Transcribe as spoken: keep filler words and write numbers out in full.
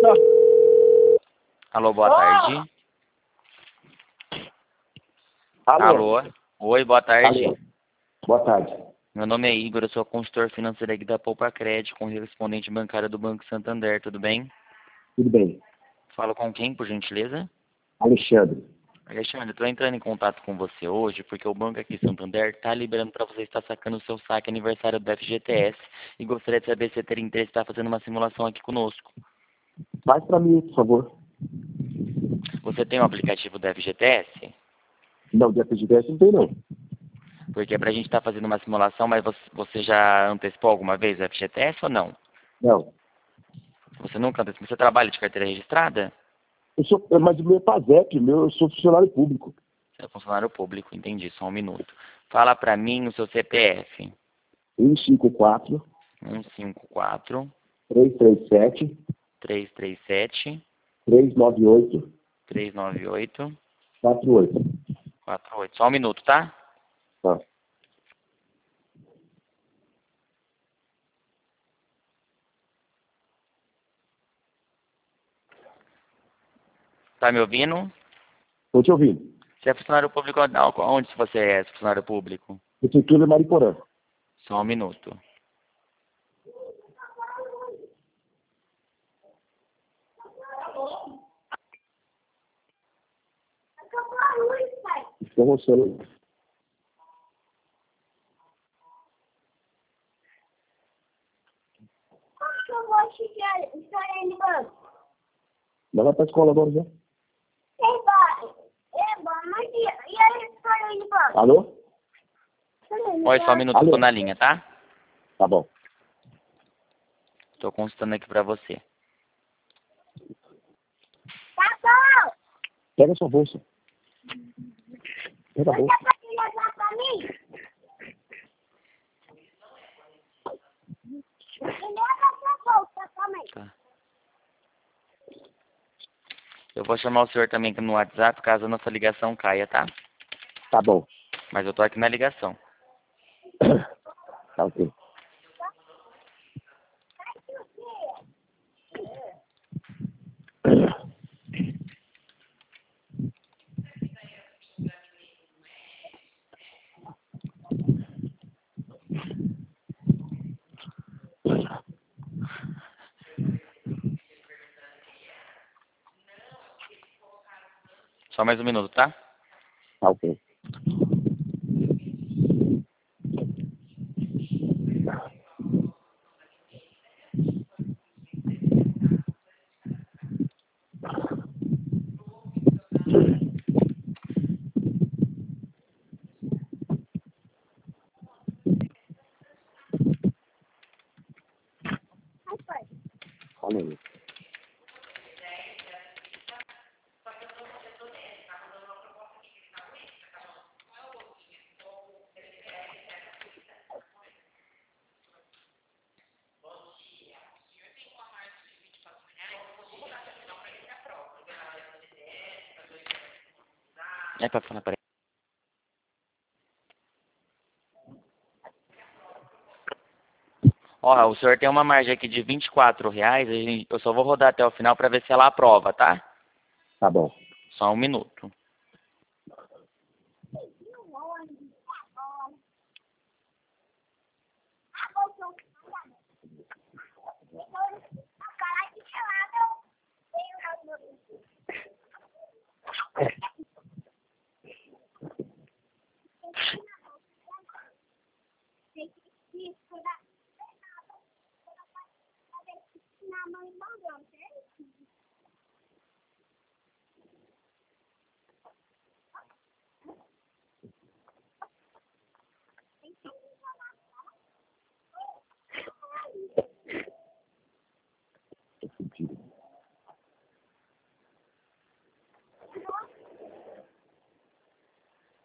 Alô, boa tarde. Alô. Alô. Oi, boa tarde. Alô. Boa tarde. Meu nome é Igor, eu sou consultor financeiro aqui da Poupa Crédito, com correspondente bancário do Banco Santander, tudo bem? Tudo bem. Falo com quem, por gentileza? Alexandre. Alexandre, estou entrando em contato com você hoje porque o banco aqui Santander está liberando para você estar sacando o seu saque aniversário do F G T S e gostaria de saber se você teria interesse em estar fazendo uma simulação aqui conosco. Faz para mim, por favor. Você tem o aplicativo do F G T S? Não, de F G T S não tem, não. Porque é para a gente estar fazendo uma simulação, mas você, você já antecipou alguma vez o F G T S ou não? Não. Você nunca antecipou? Você trabalha de carteira registrada? Eu sou, mas o meu é PASEP, meu, eu sou funcionário público. Você é funcionário público, entendi, só um minuto. Fala para mim o seu C P F. um cinco quatro, um cinco quatro, três três sete, três três sete, três nove oito, três nove oito, quatro oito. quatro oito. Só um minuto, tá? Tá. Tá me ouvindo? Estou te ouvindo. Você é funcionário público não, onde você é funcionário público? Prefeitura Mariporã. Só um minuto. Estou mostrando. Como que eu vou chegar história no banco? Não vai para a escola agora já? Ei, pai. Ei, pai, mas e, e a história no banco? Alô? Oi, só um minuto, eu tô na linha, tá? Tá bom. Tô consultando aqui pra você. Tá bom. Pega a sua bolsa. Pega a bolsa. Você pode levar pra mim? E leva a sua bolsa também. Tá. Eu vou chamar o senhor também aqui no WhatsApp, caso a nossa ligação caia, tá? Tá bom. Mas eu tô aqui na ligação. Tá ok. Só mais um minuto, tá? Tá ok. Fala aí. É pra falar pra ele. Ó, o senhor tem uma margem aqui de vinte e quatro reais, a gente- eu só vou rodar até o final pra ver se ela aprova, tá? Tá bom. Só um minuto. Na mão e mandando, certo?